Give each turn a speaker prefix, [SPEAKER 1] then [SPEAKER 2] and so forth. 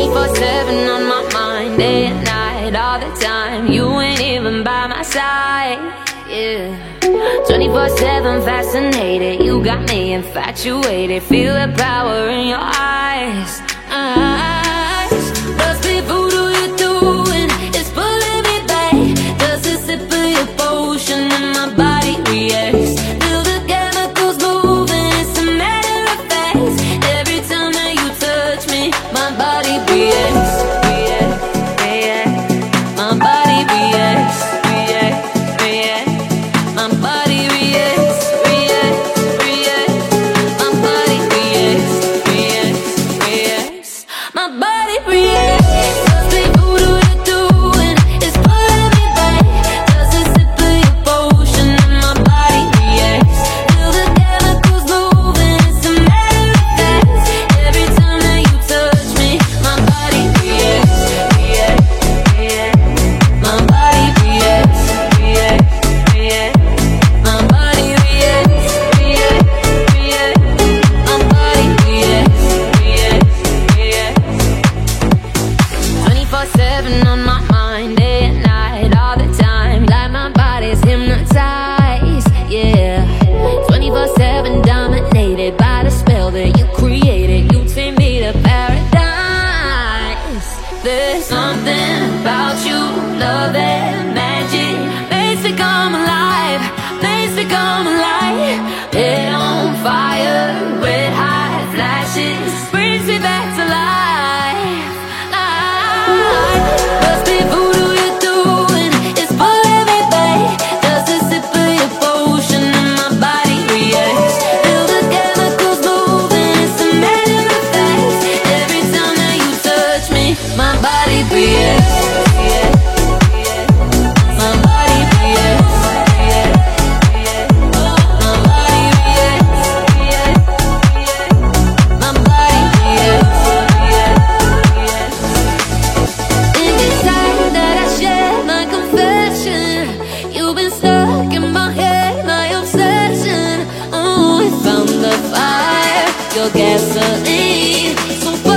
[SPEAKER 1] 24/7 on my mind, day and night, all the time. You ain't even by my side, yeah. 24/7 fascinated, you got me infatuated. Feel the power in your eyes. Must be voodoo you're doing, it's pulling me back. Does a sip of your potion and my body reacts? Feel the chemicals moving, it's a matter of fact. Every time that you touch me, my body reacts, reacts, reacts. My body reacts, reacts, reacts. My body reacts, reacts, reacts. My body reacts, reacts, reacts. My body reacts. Must be voodoo you're doing, it's pulling me back. Just a sip of your potion and my body reacts. Feel the chemicals moving, it's a matter of fact. Every time that you touch me, my body reacts, reacts, reacts. My body reacts, reacts, reacts. My body reacts, reacts, reacts. My body reacts, reacts, reacts. 24/7 on my mind, day and night, all the time. Like my body's hypnotized, yeah. 24/7 dominated by the spell that you created. You take me to paradise. There's something about you, love and magic. Makes me come alive, makes me come alive. Head on fire, red hot flashes, brings me back to life. Must be voodoo you're doing, it's pulling me back. Just a sip of your potion and my body reacts. Feel the chemicals moving, it's a matter of fact. Every time that you touch me, my body reacts, reacts, reacts. My body reacts, reacts, reacts. My body reacts, reacts, reacts. My body reacts, reacts, reacts. Think it's time that I share my confession. You've been stuck in my head, my obsession. Oh, we found the fire, your gasoline. So